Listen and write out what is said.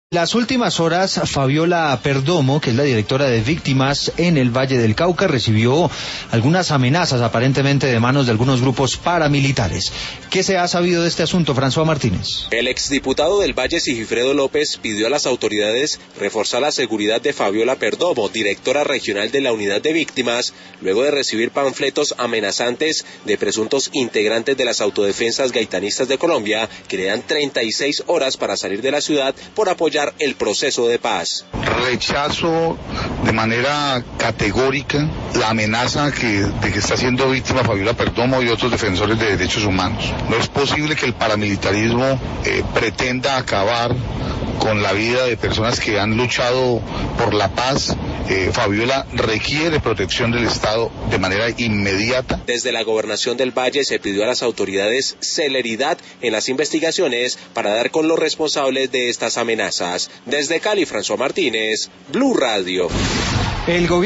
Las últimas horas, Fabiola Perdomo, que es la directora de Víctimas en el Valle del Cauca, recibió algunas amenazas aparentemente de manos de algunos grupos paramilitares. ¿Qué se ha sabido de este asunto, François Martínez? El exdiputado del Valle, Sigifredo López, pidió a las autoridades reforzar la seguridad de Fabiola Perdomo, directora regional de la Unidad de Víctimas, luego de recibir panfletos amenazantes de presuntos integrantes de las autodefensas gaitanistas de Colombia, que le dan 36 horas para salir de la ciudad por apoyar el proceso de paz. Rechazo de manera categórica la amenaza de que está siendo víctima Fabiola Perdomo y otros defensores de derechos humanos. No es posible que el paramilitarismo pretenda acabar con la vida de personas que han luchado por la paz. Fabiola requiere protección del Estado de manera inmediata. Desde la Gobernación del Valle se pidió a las autoridades celeridad en las investigaciones para dar con los responsables de estas amenazas. Desde Cali, François Martínez, Blue Radio.